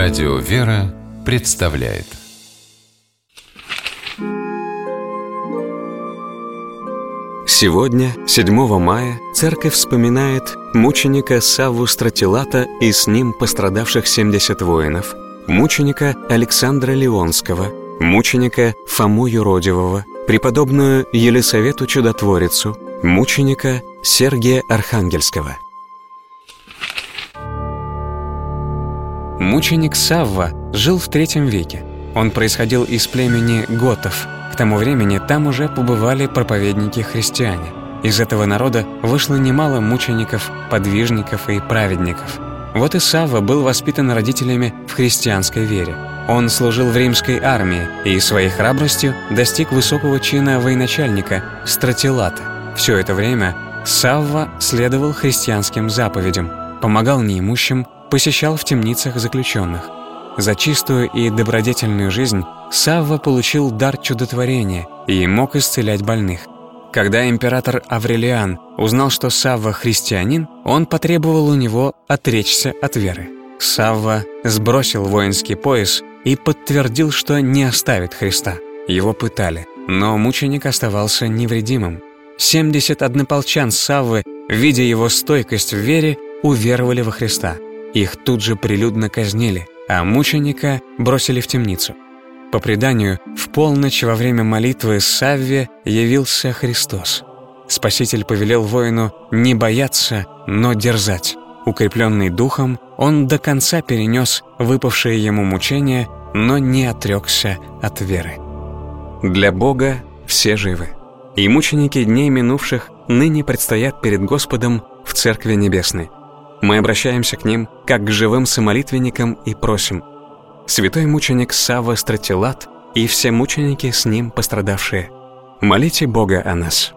Радио «Вера» представляет. Сегодня, 7 мая, Церковь вспоминает мученика Савву Стратилата и с ним пострадавших 70 воинов, мученика Александра Лионского, мученика Фому Юродивого, преподобную Елисавету Чудотворицу, мученика Сергия Архангельского. Мученик Савва жил в III веке. Он происходил из племени готов. К тому времени там уже побывали проповедники-христиане. Из этого народа вышло немало мучеников, подвижников и праведников. Вот и Савва был воспитан родителями в христианской вере. Он служил в римской армии и своей храбростью достиг высокого чина военачальника Стратилата. Все это время Савва следовал христианским заповедям, помогал неимущим, посещал в темницах заключенных. За чистую и добродетельную жизнь Савва получил дар чудотворения и мог исцелять больных. Когда император Аврелиан узнал, что Савва христианин, он потребовал у него отречься от веры. Савва сбросил воинский пояс и подтвердил, что не оставит Христа. Его пытали, но мученик оставался невредимым. 70 однополчан Саввы, видя его стойкость в вере, уверовали во Христа. Их тут же прилюдно казнили, а мученика бросили в темницу. По преданию, в полночь во время молитвы Савве явился Христос. Спаситель повелел воину не бояться, но дерзать. Укрепленный духом, он до конца перенес выпавшие ему мучения, но не отрекся от веры. Для Бога все живы, и мученики дней минувших ныне предстоят перед Господом в Церкви Небесной. Мы обращаемся к ним, как к живым самолитвенникам, и просим: святой мученик Савва Стратилат и все мученики с ним пострадавшие, молите Бога о нас.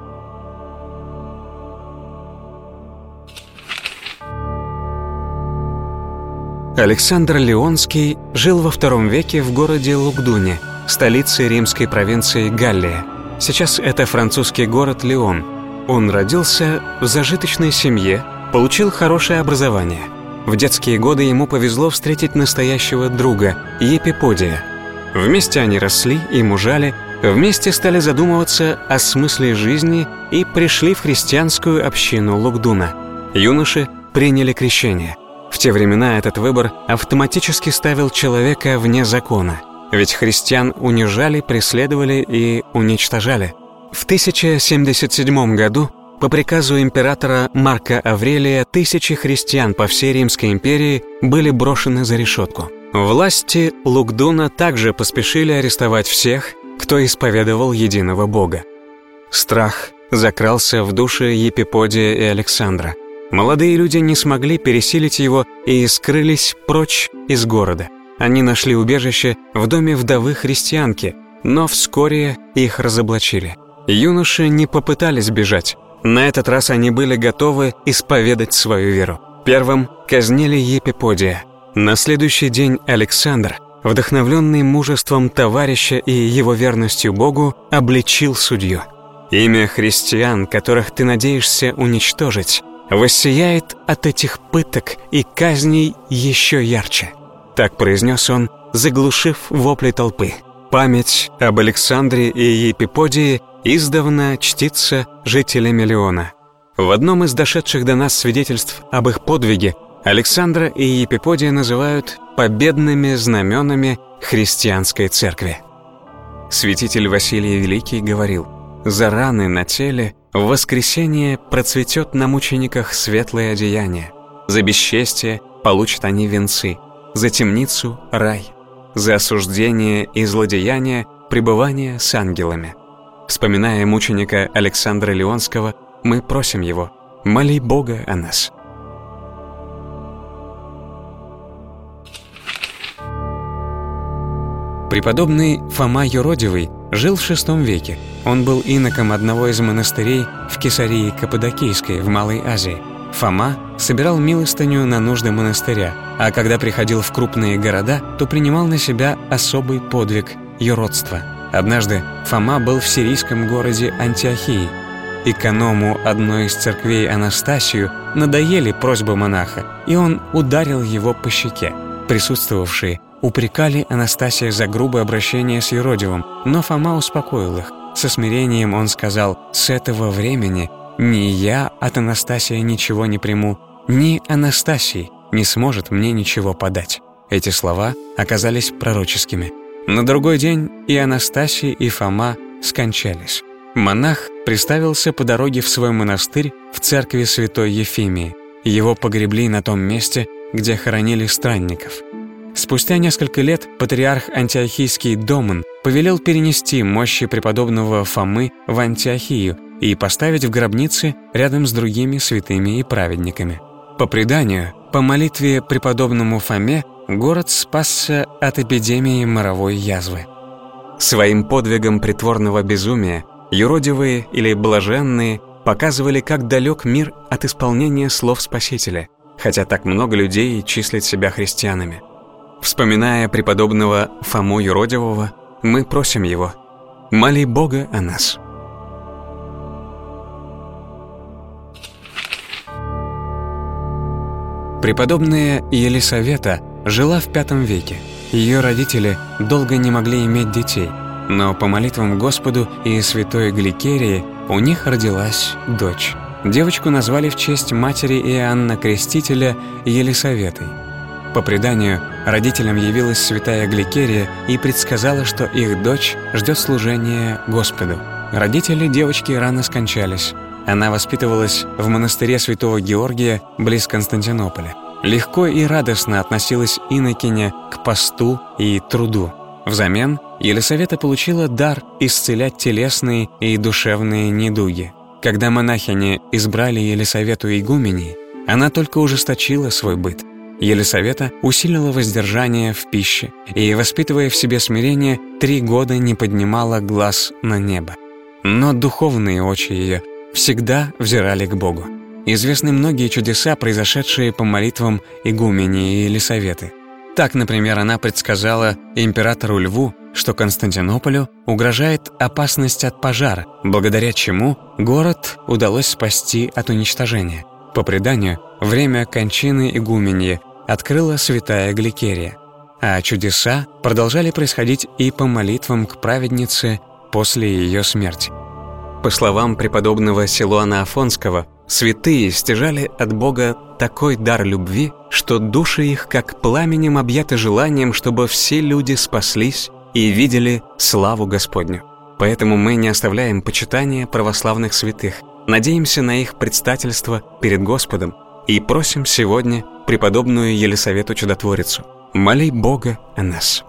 Александр Лионский жил во II веке в городе Лугдуне, столице римской провинции Галлия. Сейчас это французский город Лион. Он родился в зажиточной семье, получил хорошее образование. В детские годы ему повезло встретить настоящего друга, Епиподия. Вместе они росли и мужали, вместе стали задумываться о смысле жизни и пришли в христианскую общину Лугдуна. Юноши приняли крещение. В те времена этот выбор автоматически ставил человека вне закона, ведь христиан унижали, преследовали и уничтожали. В 1077 году по приказу императора Марка Аврелия тысячи христиан по всей Римской империи были брошены за решетку. Власти Лугдуна также поспешили арестовать всех, кто исповедовал единого Бога. Страх закрался в души Епиподия и Александра. Молодые люди не смогли пересилить его и скрылись прочь из города. Они нашли убежище в доме вдовы христианки, но вскоре их разоблачили. Юноши не попытались бежать. На этот раз они были готовы исповедать свою веру. Первым казнили Епиподия. На следующий день Александр, вдохновленный мужеством товарища и его верностью Богу, обличил судью. «Имя христиан, которых ты надеешься уничтожить, воссияет от этих пыток и казней еще ярче». Так произнес он, заглушив вопли толпы. Память об Александре и Епиподии издавна чтится жителями Лиона. В одном из дошедших до нас свидетельств об их подвиге Александра и Епиподия называют победными знаменами христианской церкви. Святитель Василий Великий говорил: «За раны на теле в воскресение процветет на мучениках светлое одеяние, за бесчестие получат они венцы, за темницу — рай, за осуждение и злодеяние — пребывание с ангелами». Вспоминая мученика Александра Лионского, мы просим его: моли Бога о нас. Преподобный Фома Юродивый жил в VI веке. Он был иноком одного из монастырей в Кесарии Каппадокийской в Малой Азии. Фома собирал милостыню на нужды монастыря, а когда приходил в крупные города, то принимал на себя особый подвиг – юродство. Однажды Фома был в сирийском городе Антиохии. Эконому одной из церквей Анастасию надоели просьбы монаха, и он ударил его по щеке. присутствовавшие упрекали Анастасия за грубое обращение с Юродивым, но Фома успокоил их. Со смирением он сказал: «С этого времени ни я от Анастасия ничего не приму, ни Анастасий не сможет мне ничего подать». Эти слова оказались пророческими. На другой день и Анастасий, и Фома скончались. Монах приставился по дороге в свой монастырь в церкви святой Ефимии. Его погребли на том месте, где хоронили странников. Спустя несколько лет патриарх антиохийский Домон повелел перенести мощи преподобного Фомы в Антиохию и поставить в гробнице рядом с другими святыми и праведниками. По преданию, по молитве преподобному Фоме город спасся от эпидемии моровой язвы. Своим подвигом притворного безумия юродивые или блаженные показывали, как далек мир от исполнения слов Спасителя, хотя так много людей числят себя христианами. Вспоминая преподобного Фому Юродивого, мы просим его: «Моли Бога о нас». Преподобная Елисавета жила в V веке. Ее родители долго не могли иметь детей, но по молитвам Господу и святой Гликерии у них родилась дочь. Девочку назвали в честь матери Иоанна Крестителя Елисаветой. По преданию, родителям явилась святая Гликерия и предсказала, что их дочь ждет служения Господу. Родители девочки рано скончались. Она воспитывалась в монастыре святого Георгия близ Константинополя. Легко и радостно относилась инокиня к посту и труду. Взамен Елисавета получила дар исцелять телесные и душевные недуги. Когда монахини избрали Елисавету игуменей, она только ужесточила свой быт. Елисавета усилила воздержание в пище и, воспитывая в себе смирение, 3 года не поднимала глаз на небо. Но духовные очи ее всегда взирали к Богу. Известны многие чудеса, произошедшие по молитвам игумении Елисаветы. Так, например, она предсказала императору Льву, что Константинополю угрожает опасность от пожара, благодаря чему город удалось спасти от уничтожения. По преданию, время кончины игуменьи открыла святая Гликерия, а чудеса продолжали происходить и по молитвам к праведнице после ее смерти. По словам преподобного Силуана Афонского, святые стяжали от Бога такой дар любви, что души их как пламенем объяты желанием, чтобы все люди спаслись и видели славу Господню. Поэтому мы не оставляем почитания православных святых, надеемся на их предстательство перед Господом и просим сегодня преподобную Елисавету Чудотворицу: «Моли Бога о нас».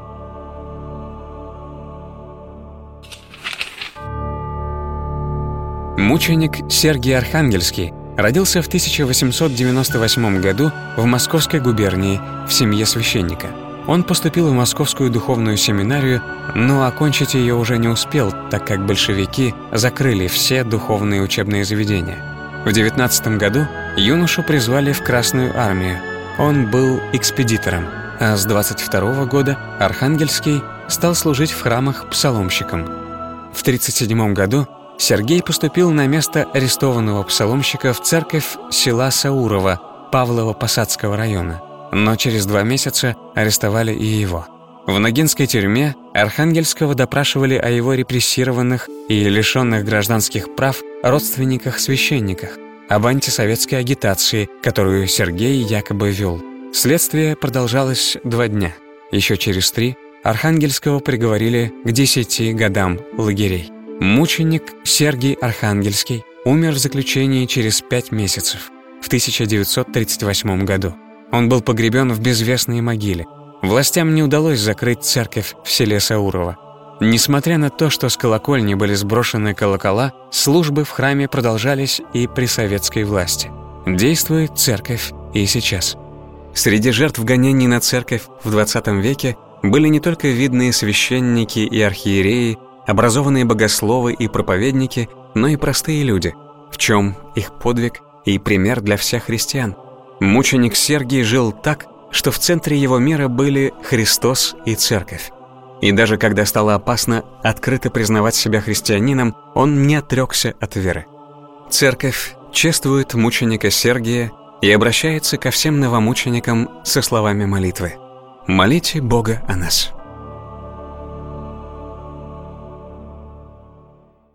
Мученик Сергий Архангельский родился в 1898 году в Московской губернии в семье священника. Он поступил в Московскую духовную семинарию, но окончить ее уже не успел, так как большевики закрыли все духовные учебные заведения. В 19 году юношу призвали в Красную армию. Он был экспедитором, а с 22 года Архангельский стал служить в храмах псаломщиком. В 1937 году Сергей поступил на место арестованного псаломщика в церковь села Саурова Павлово-Посадского района, но через 2 месяца арестовали и его. В Ногинской тюрьме Архангельского допрашивали о его репрессированных и лишенных гражданских прав родственниках-священниках, об антисоветской агитации, которую Сергей якобы вел. Следствие продолжалось 2 дня. Еще через 3 Архангельского приговорили к 10 годам лагерей. Мученик Сергий Архангельский умер в заключении через 5 месяцев, в 1938 году. Он был погребен в безвестной могиле. Властям не удалось закрыть церковь в селе Саурово. Несмотря на то, что с колокольни были сброшены колокола, службы в храме продолжались и при советской власти. Действует церковь и сейчас. Среди жертв гонений на церковь в 20 веке были не только видные священники и архиереи, образованные богословы и проповедники, но и простые люди, в чем их подвиг и пример для всех христиан. Мученик Сергий жил так, что в центре его мира были Христос и Церковь. И даже когда стало опасно открыто признавать себя христианином, он не отрекся от веры. Церковь чествует мученика Сергия и обращается ко всем новомученикам со словами молитвы: «Молите Бога о нас».